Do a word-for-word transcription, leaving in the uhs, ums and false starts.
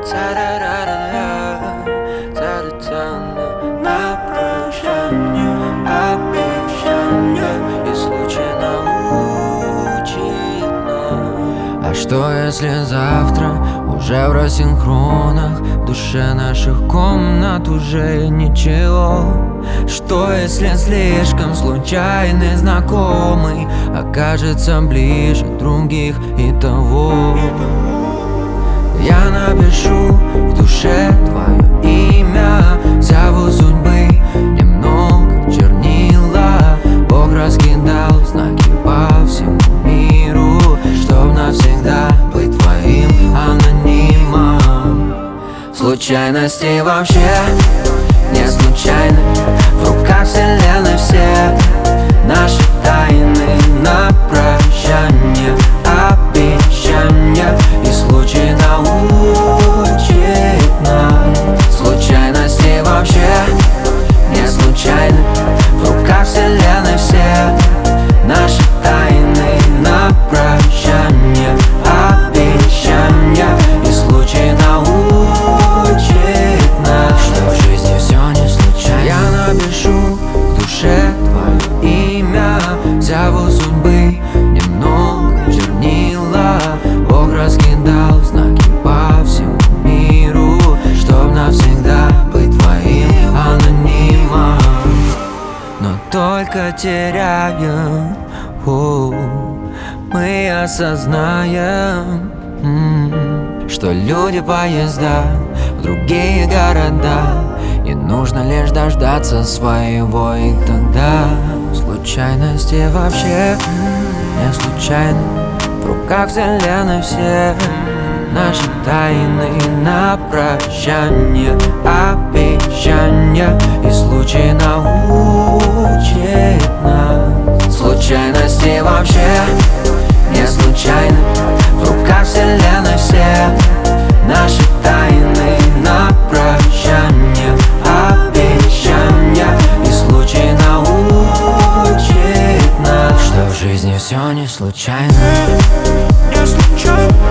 На прощание обещание, и случай научит нас. А что если завтра уже в рассинхронах, в душе наших комнат уже ничего? Что если слишком случайный знакомый окажется ближе других и того? Я напишу в душе твое имя, зову судьбы немного чернила. Бог раскидал знаки по всему миру, чтоб навсегда быть твоим анонимом. Случайности вообще не случайны, в руках вселенной все наши тайны. На прощание обещания, и случай научит нас. Случайности вообще не случайны, в руках вселенной все наши тайны. На прощание обещания, и случай научит нас, что в жизни все не случайно. Я напишу в душе твое имя, зову судьбы немного чернила. Бог раскидал знаки по всему миру, чтоб навсегда быть твоим анонимом. Но только теряем, о, мы осознаем, м-м, что люди поезда в другие города, и нужно лишь дождаться своего, и тогда случайности вообще не случайны, в руках вселенной все наши тайны. На прощание обещания, и случай научит нас. Случайности вообще не случайны, в руках вселенной все наши тайны. На прощание обещания, и случай научит нас, что в жизни все не случайно. Не случайно.